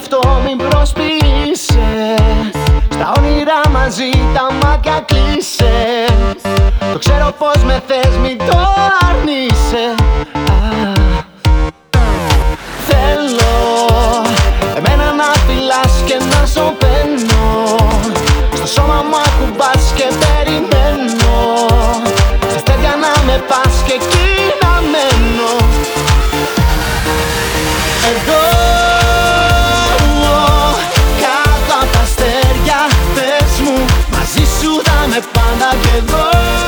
αυτό μην προσποιείσαι. Στα όνειρα μαζί τα μάτια κλείσε. Το ξέρω πως με θες, μην το αρνείσαι. Θέλω εμένα να φυλάς και να σωπαίνω. Στο σώμα μου ακουμπάς και περιμένω. Στα αστέρια να με πας και εκεί να μένω. Εδώ κάτω απ' τα αστέρια, πες μου, μαζί σου θα με πάντα κι εγώ.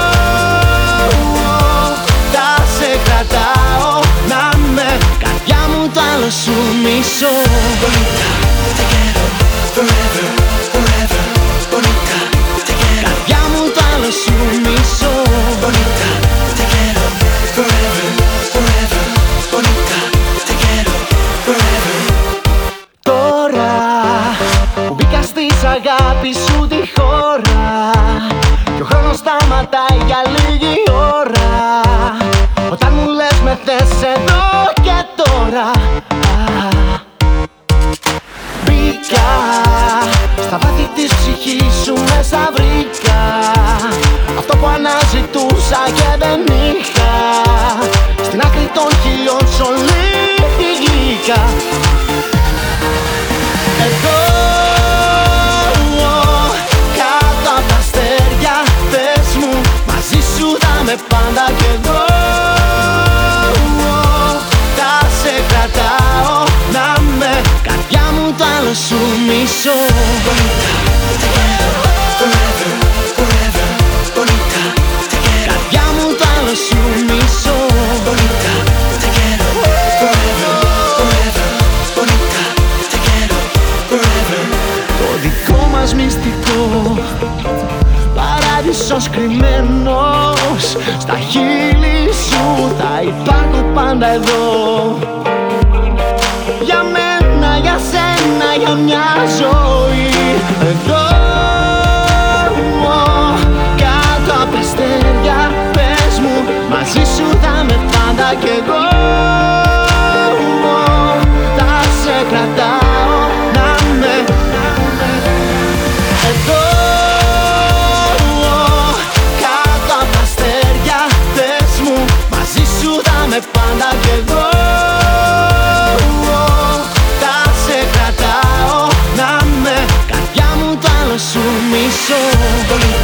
Θα σε κρατάω να με, καρδιά μου το άλλο σου μισώ. Bonita, te quiero forever, forever. Bonita, te quiero, καρδιά μου το άλλο σου μισώ. bonita, te quiero forever, forever. Bonita, te quiero forever. Τώρα που μπήκα στις αγάπης σου τη χώρα κι ο χρόνος σταματάει για λίγη ώρα. Όταν μου λες με θες εδώ και τώρα. Μπήκα στα βάθη της ψυχής σου, μέσα βρήκα αυτό που αναζητούσα και δεν είχα. Στην άκρη των χιλιών σ' όλη τη γλύκα. Εδώ κάτω απ' τα αστέρια, πες μου, μαζί σου θα με πάντα κι εγώ. Θα σε κρατάω να με, καρδιά μου το άλλο σου μισώ. Bonita, te quiero forever, forever. Bonita, te quiero, Καρδιά μου το άλλο σου μισώ. bonita, te quiero forever, forever. Bonita, te quiero forever. Το δικό μας μυστικό παράδεισος κρυμμένος, στα χείλη σου θα υπάρχω πάντα εδώ. Για μένα, για σένα, για μια ζωή. Εδώ κάτω απ' τα αστέρια, πες μου, μαζί σου θα με πάντα κι εγώ. Θα σε κρατάω να με. Εδώ κάτω απ' τα αστέρια, πες μου, μαζί σου θα με πάντα κι εγώ. Θα σε κρατάω να με, καρδιά μου το άλλο σου μισώ. Bonita,